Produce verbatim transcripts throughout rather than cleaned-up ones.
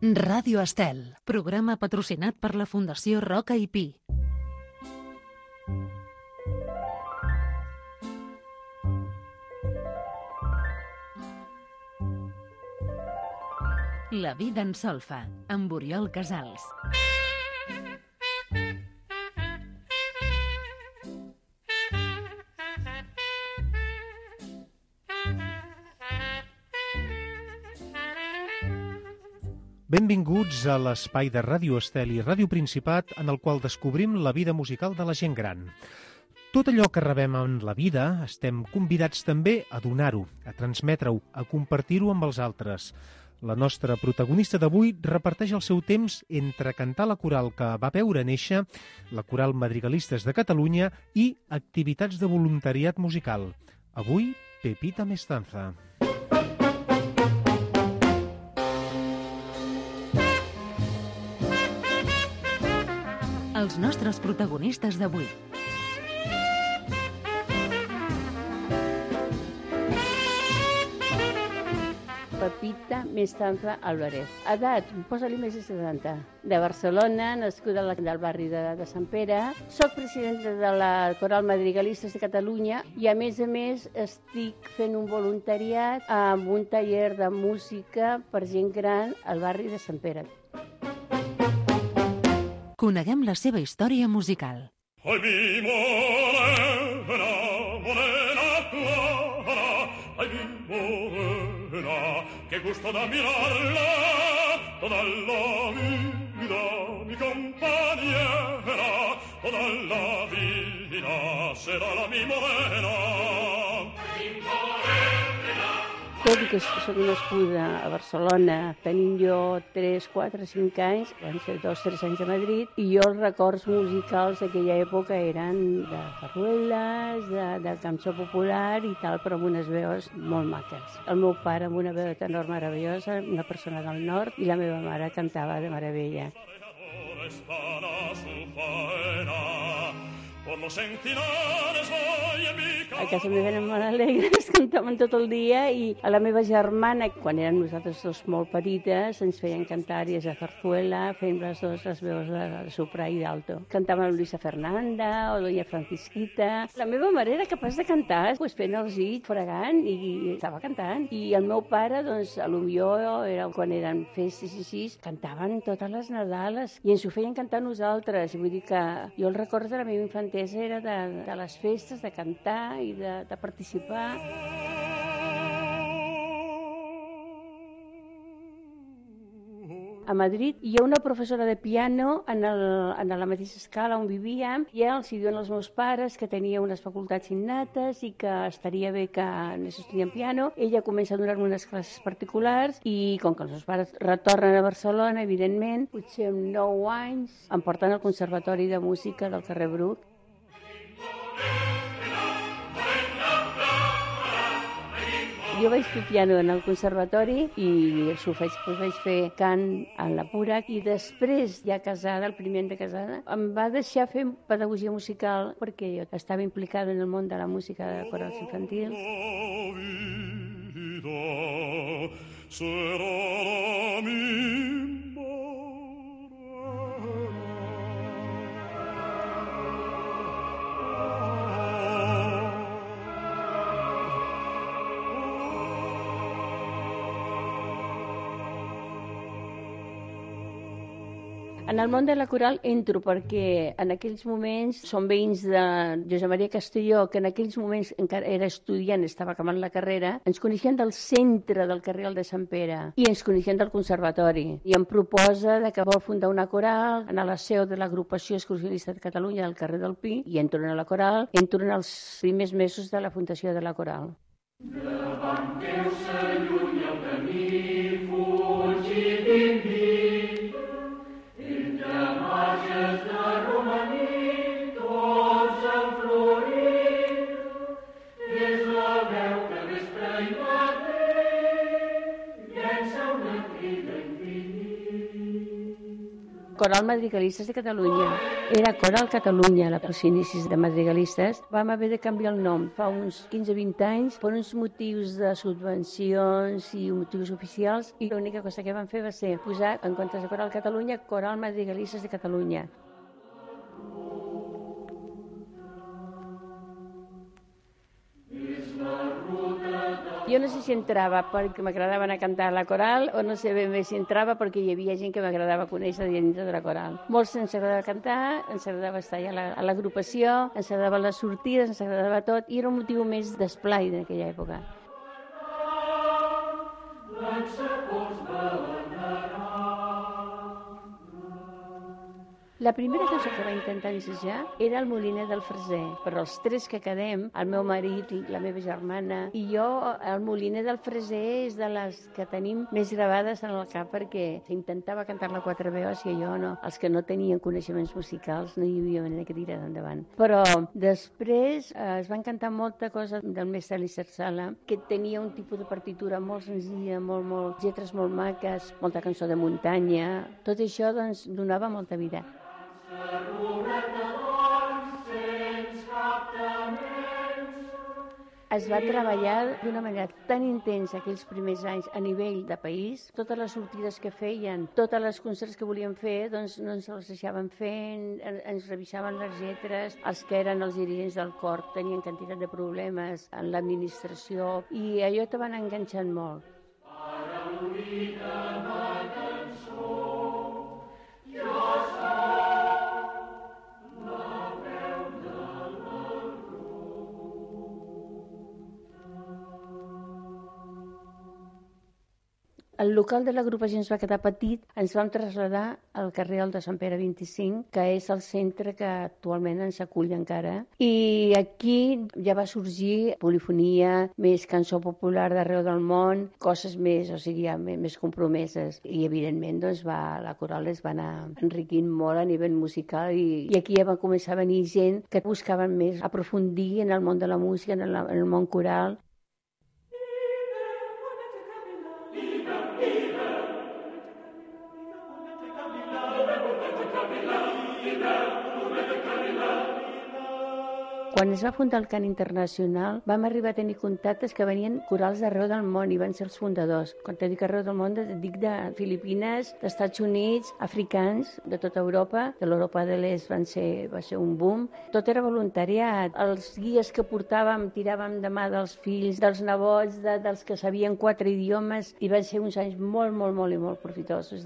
Ràdio Estel, programa patrocinat per la Fundació Roca i Pi. La vida en solfa, amb Oriol Casals. Benvinguts a l'espai de Ràdio Estel i Ràdio Principat en el qual descobrim la vida musical de la gent gran. Tot allò que rebem en la vida estem convidats també a donar-ho, a transmetre-ho, a compartir-ho amb els altres. La nostra protagonista d'avui reparteix el seu temps entre cantar la coral que va veure néixer, la Coral Madrigalistes de Catalunya i activitats de voluntariat musical. Avui, Pepita Mestanza. Els nostres protagonistes d'avui. Pepita Mestanza Álvarez. Edat, posa-li més de setanta. De Barcelona, nascuda al barri de, de Sant Pere. Soc presidenta de la Coral Madrigalistes de Catalunya i, a més a més, estic fent un voluntariat amb un taller de música per gent gran al barri de Sant Pere. Coneguem la seva història musical. Ai, mi morena, morena clara, ai, mi morena, que gusto da mirarla, toda la vida, mi compañera, toda la vida será la mi morena. Ai, mi morena. Tot i que soc nascuda a Barcelona, tenint jo tres, quatre, cinc anys, van ser dos, tres anys a Madrid, i jo els records musicals d'aquella època eren de farrueles, de, de cançó popular i tal, però amb unes veus molt maques. El meu pare amb una veu de tenor meravellosa, una persona del nord, i la meva mare cantava de meravella. A casa meva eren molt alegres, cantaven tot el dia, i a la meva germana, quan érem nosaltres dos molt petites, ens feien cantar àries de zarzuela, fent les dues les veus de soprà i d'alto. Cantaven Luisa Fernanda o Doña Francisquita. La meva mare era capaç de cantar, pues, fent els dits, fregant, i estava cantant. I el meu pare, doncs, a lo millor, era, quan eren festes i així, cantaven totes les Nadales, i ens ho feien cantar nosaltres. Vull dir que jo el record de la meva infantesa era de, de les festes, de cantar i de, de participar. A Madrid hi ha una professora de piano en, el, en la mateixa escala on vivíem, i els hi diuen els meus pares que tenia unes facultats innates i que estaria bé que anés estudiant piano. Ella comença a donar-me unes classes particulars i, com que els meus pares retornen a Barcelona, evidentment, potser amb nou anys, em porten al Conservatori de Música del carrer Bruc. Jo vaig fer piano en el conservatori i això vaig, doncs vaig fer cant en la pura, i després, ja casada, el primer any de casada, em va deixar fer pedagogia musical perquè jo estava implicada en el món de la música de corals infantils. En el món de la coral entro perquè en aquells moments som veïns de Josep Maria Castelló, que en aquells moments encara era estudiant, estava acabant la carrera. Ens coneixien del centre del carrer de Sant Pere i ens coneixien del conservatori. I em proposa de que vol fundar una coral en la seu de l'agrupació excursionista de Catalunya del carrer del Pi, i entro en la coral, entro en els primers mesos de la fundació de la coral. Davant teu s'allunya el camí, fugit d'invit, entre marges de romaní, tots enflorit, és la veu que vespre i matí llença una crida infinita. Coral Madrigalistes de Catalunya. Era Coral Catalunya, els inicis de Madrigalistes. Vam haver de canviar el nom fa uns quinze a vint anys per uns motius de subvencions i motius oficials, i l'única cosa que vam fer va ser posar, en comptes de Coral Catalunya, Coral Madrigalistes de Catalunya. Jo no sé si entrava perquè m'agradava anar a cantar a la coral o no sé ben bé si entrava perquè hi havia gent que m'agradava conèixer dintre de la coral. Molts ens agradava cantar, ens agradava estar allà a l'agrupació, ens agradava les sortides, ens agradava tot, i era un motiu més d'esplai en aquella època. La primera cançó que va intentar ensejar era el Moliner del Freser, però els tres que quedem, el meu marit i la meva germana i jo, el Moliner del Freser és de les que tenim més gravades en el cap perquè intentava cantar-la a quatre veus i jo no. Els que no tenien coneixements musicals no hi havia manera que tirar endavant. Però després eh, es van cantar molta cosa del mestre Elisser Sala, que tenia un tipus de partitura molt senzilla, molt, molt, lletres molt maques, molta cançó de muntanya. Tot això doncs, donava molta vida. Es va treballar d'una manera tan intensa aquells primers anys a nivell de país. Totes les sortides que feien, totes les concerts que volien fer, doncs no ens els deixaven fent, ens revisaven les lletres. Els que eren els dirigents del cor tenien quantitat de problemes en l'administració i allò te van enganxant molt. El local de l'agrupació ens va quedar petit, ens vam traslladar al carrer de Sant Pere vint-i-cinc, que és el centre que actualment ens acull encara. I aquí ja va sorgir polifonia, més cançó popular d'arreu del món, coses més, o sigui, ja més compromeses. I, evidentment, doncs, va, la coral es va anar enriquint molt a nivell musical i, i aquí ja va començar a venir gent que buscaven més aprofundir en el món de la música, en el, en el món coral. Quan es va fundar el cant internacional, vam arribar a tenir contactes que venien corals d'arreu del món i van ser els fundadors. Quan te dic arreu del món, dic de Filipines, d'Estats Units, africans, de tota Europa, de l'Europa de l'Est van ser, va ser un boom. Tot era voluntariat. Els guies que portàvem tiràvem de mà dels fills, dels nebots, de, dels que sabien quatre idiomes, i van ser uns anys molt, molt, molt i molt profitosos.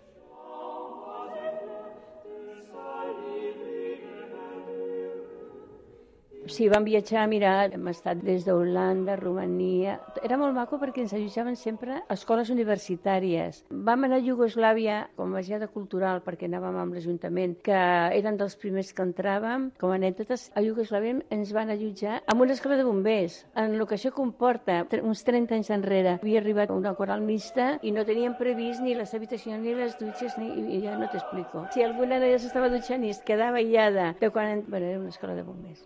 Sí, vam viatjar, mira, hem estat des d'Holanda, Romania. Era molt maco perquè ens allotjaven sempre a escoles universitàries. Vam anar a Iugoslàvia com a baixada cultural perquè anàvem amb l'Ajuntament, que eren dels primers que entràvem. Com a anècdotes, a Iugoslàvia ens van allotjar en una escola de bombers. En el que això comporta, uns trenta anys enrere, havia arribat una coral mixta i no teníem previst ni les habitacions ni les dutxes, ni, i ja no t'explico. Si alguna noia s'estava dutxant i es quedava aïllada de quan... Bueno, era una escola de bombers.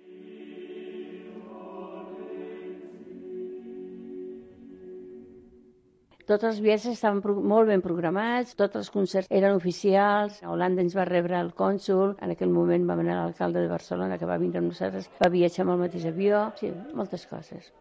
Tots els viatges estaven molt ben programats, tots els concerts eren oficials. A Holanda ens va rebre el cònsol, en aquell moment vam anar a l'alcalde de Barcelona, que va vindre amb nosaltres, va viatjar amb el mateix avió, sí, moltes coses.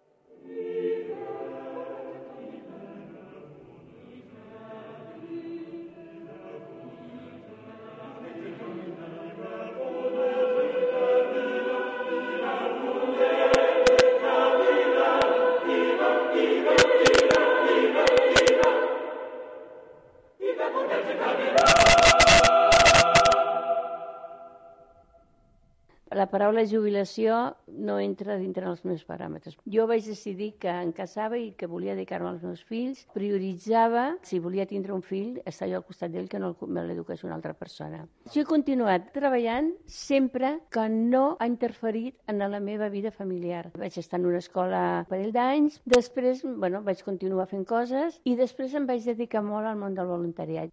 La paraula jubilació no entra dintre dels meus paràmetres. Jo vaig decidir que em casava i que volia dedicar-me als meus fills. Prioritzava, si volia tindre un fill, estar jo al costat d'ell, que no me l'eduqués una altra persona. Jo he continuat treballant sempre que no ha interferit en la meva vida familiar. Vaig estar en una escola un parell d'anys, després bueno, vaig continuar fent coses i després em vaig dedicar molt al món del voluntariat.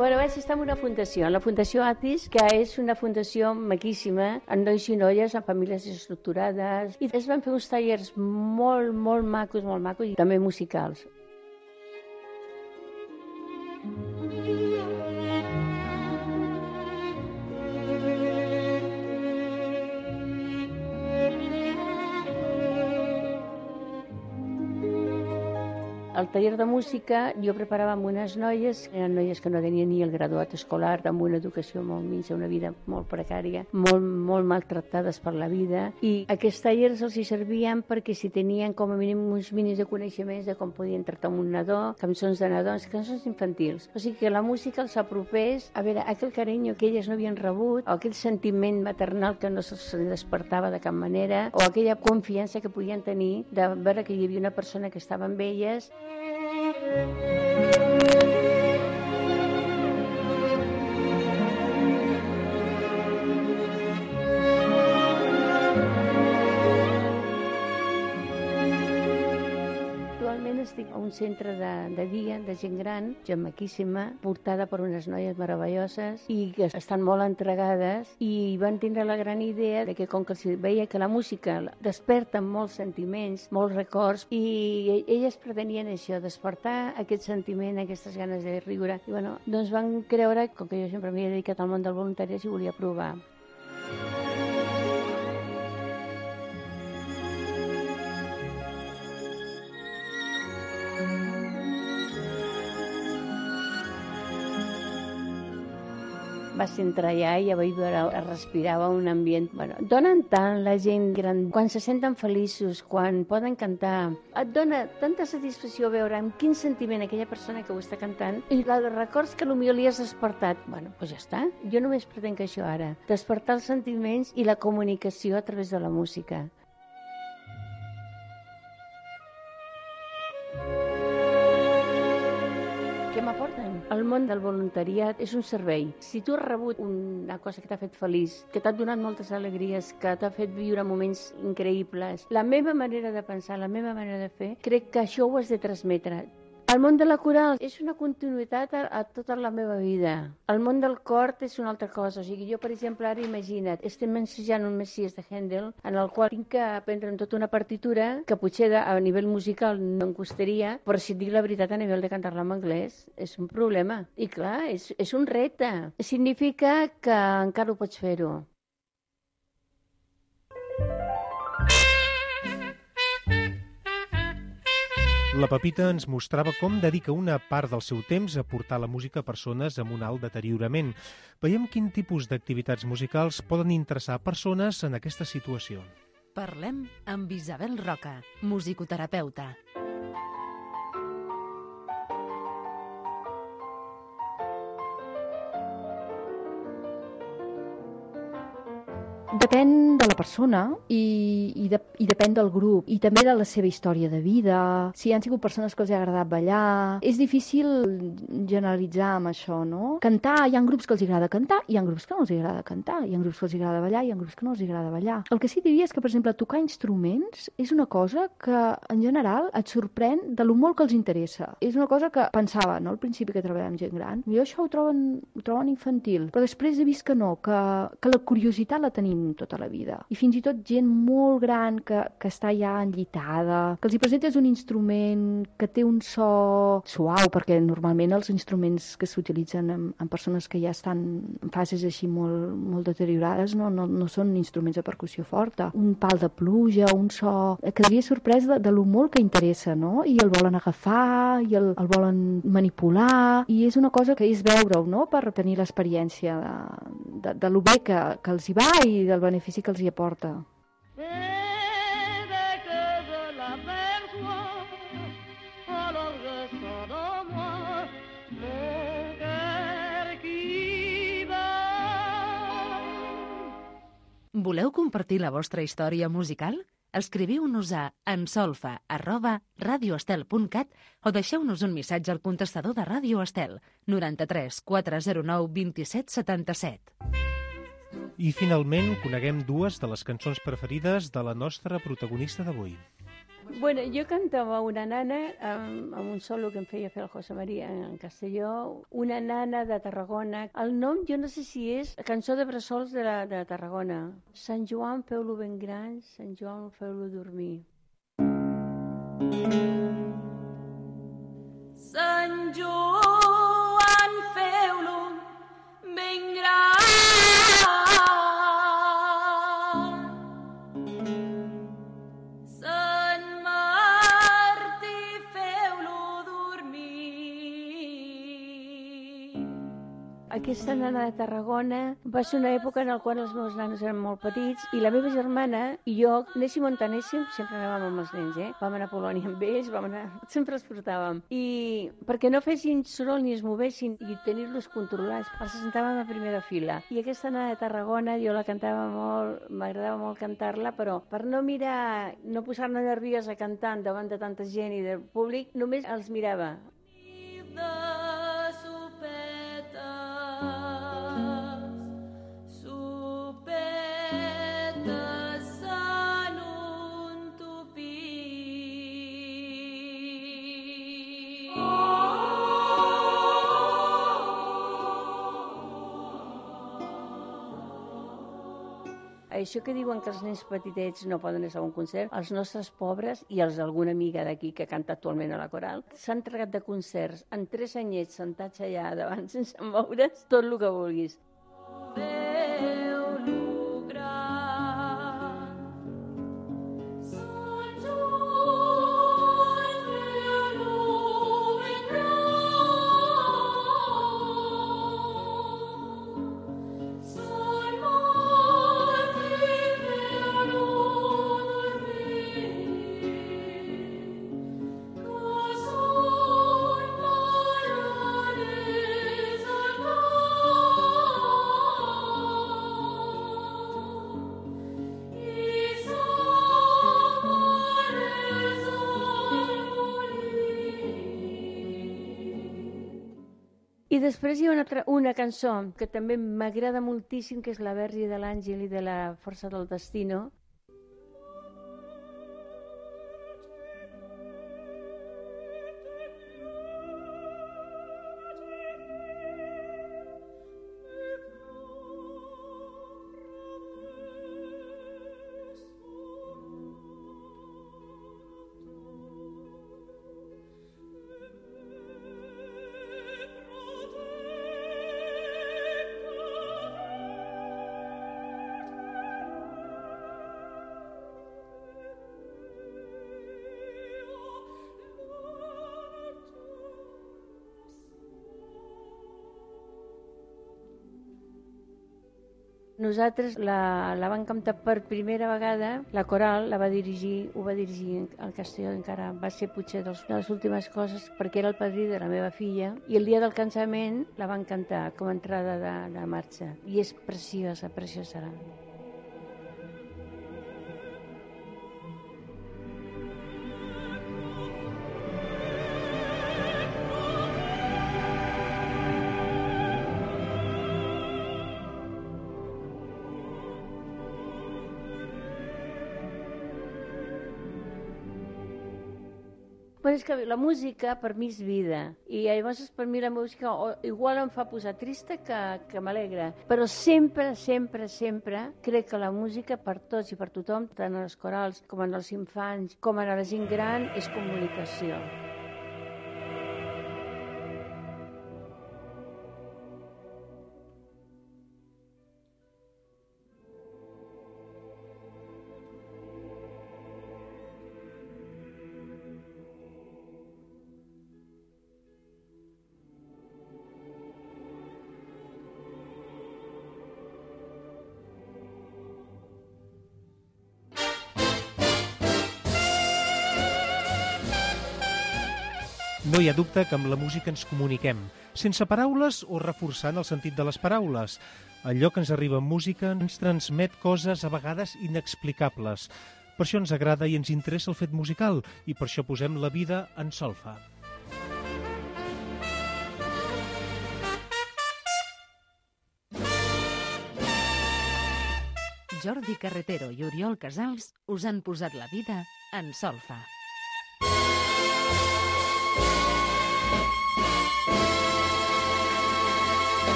Bueno, vaig estar en una fundació, en la Fundació Atis, que és una fundació maquíssima, amb nois i noies, amb famílies estructurades, i es van fer uns tallers molt, molt macos, molt macos, i també musicals. Al taller de música jo preparava amb unes noies, eren noies que no tenien ni el graduat escolar, amb una educació molt minsa, una vida molt precària, molt, molt maltractades per la vida, i aquests tallers els hi servien perquè si tenien com a mínim uns mínims de coneixements de com podien tractar amb un nadó, cançons de nadons, cançons infantils. O sigui que la música els apropés a veure aquell carinyo que elles no havien rebut, o aquell sentiment maternal que no se'ls despertava de cap manera, o aquella confiança que podien tenir de veure que hi havia una persona que estava amb elles. Actualment estic a un centre de, de dia de gent gran, gent maquíssima, portada per unes noies meravelloses i que estan molt entregades, i van tindre la gran idea de que com que els veia que la música desperta molts sentiments, molts records, i elles pretenien això, despertar aquest sentiment, aquestes ganes de riure. I bueno, doncs van creure, com que jo sempre m'he dedicat al món del voluntariat, i volia provar. Vas entrar allà i ja vaig veure, respirava un ambient. Bueno, donen tant la gent gran, quan se senten feliços, quan poden cantar, et dona tanta satisfacció veure amb quin sentiment aquella persona que ho està cantant, i la de records que potser li has despertat. Bueno, doncs ja està. Jo només pretenc això ara, despertar els sentiments i la comunicació a través de la música. Què m'aporten? El món del voluntariat és un servei. Si tu has rebut una cosa que t'ha fet feliç, que t'ha donat moltes alegries, que t'ha fet viure moments increïbles, la meva manera de pensar, la meva manera de fer, crec que això ho has de transmetre. El món de la coral és una continuïtat a, a tota la meva vida. El món del cor és una altra cosa. O sigui, jo, per exemple, ara imagina't, estem ensejant un Messies de Handel, en el qual tinc que aprendre tota una partitura que potser de, a nivell musical no em costaria, però si et dic la veritat, a nivell de cantar-la en anglès és un problema. I clar, és, és un repte. Significa que encara ho pots fer-ho. La Pepita ens mostrava com dedica una part del seu temps a portar la música a persones amb un alt deteriorament. Veiem quin tipus d'activitats musicals poden interessar persones en aquesta situació. Parlem amb Isabel Roca, musicoterapeuta. Depèn de la persona i, i, de, i depèn del grup i també de la seva història de vida, si han sigut persones que els ha agradat ballar. És difícil generalitzar amb això, no? Cantar, hi ha grups que els agrada cantar, hi ha grups que no els agrada cantar, hi ha grups que els agrada ballar, hi ha grups que no els agrada ballar. El que sí diria és que, per exemple, tocar instruments és una cosa que, en general, et sorprèn de lo molt que els interessa. És una cosa que pensava, no?, al principi que treballava amb gent gran, jo això ho troben, ho troben infantil, però després he vist que no, que, que la curiositat la tenim tota la vida. I fins i tot gent molt gran que, que està ja enllitada, que els hi presentes un instrument que té un so suau, perquè normalment els instruments que s'utilitzen en, en persones que ja estan en fases així molt, molt deteriorades no, no, no són instruments de percussió forta. Un pal de pluja, un so... Quedaria sorprès de, de lo molt que interessa, no? I el volen agafar, i el, el volen manipular, i és una cosa que és veure-ho, no?, per tenir l'experiència de, de, de lo bé que, que els hi va i del benefici que els hi aporta. Voleu compartir la vostra història musical? Escriviu-nos a ensolfa arroba radioestel punt cat o deixeu-nos un missatge al contestador de Ràdio Estel noranta-tres quatre zero nou vint-i-set setanta-set. I finalment coneguem dues de les cançons preferides de la nostra protagonista d'avui. Bueno, jo cantava una nana amb, amb un solo que em feia fer el José María en Castelló, una nana de Tarragona. El nom jo no sé si és Cançó de Bressols de, la, de Tarragona. Sant Joan, feu-lo ben gran, Sant Joan, feu-lo dormir. Sant Joan, feu-lo ben gran. Sant Martí, feu-lo dormir. Aquesta nana de Tarragona va ser una època en la qual els meus nanos eren molt petits i la meva germana i jo, anéssim on anéssim, sempre anàvem amb els nens, eh? Vam anar a Polònia amb ells, vam anar... sempre els portàvem. I perquè no fessin soroll ni es movessin i tenir-los controlats, els sentàvem a primera fila. I aquesta nana de Tarragona jo la cantava molt, m'agradava molt cantar-la, però per no mirar, no posar-me nerviosa cantant davant de tanta gent i del públic, només els mirava. Això que diuen que els nens petitets no poden anar a un concert, els nostres pobres i els d'alguna amiga d'aquí que canta actualment a la coral, s'han tregat de concerts en tres anyets sentats allà davant sense moure's, tot el que vulguis. I després hi ha una, altra, una cançó que també m'agrada moltíssim, que és la Verge de l'Àngel i de la Força del Destino. Nosaltres la, la vam cantar per primera vegada, la coral la va dirigir, ho va dirigir el Castelló, encara va ser potser dels, de les últimes coses, perquè era el padrí de la meva filla, i el dia del cansament la van cantar com a entrada de, de marxa, i és preciosa, preciosa serà. Però és que la música per mi és vida i llavors per mi la música o, igual em fa posar trista que, que m'alegra, però sempre, sempre, sempre crec que la música per tots i per tothom, tant en els corals com en els infants, com en la gent gran, és comunicació. No hi ha dubte que amb la música ens comuniquem, sense paraules o reforçant el sentit de les paraules. Allò que ens arriba en música ens transmet coses a vegades inexplicables. Per això ens agrada i ens interessa el fet musical i per això posem la vida en solfa. Jordi Carretero i Oriol Casals us han posat la vida en solfa.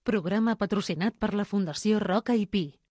Programa patrocinat per la Fundació Roca i Pi.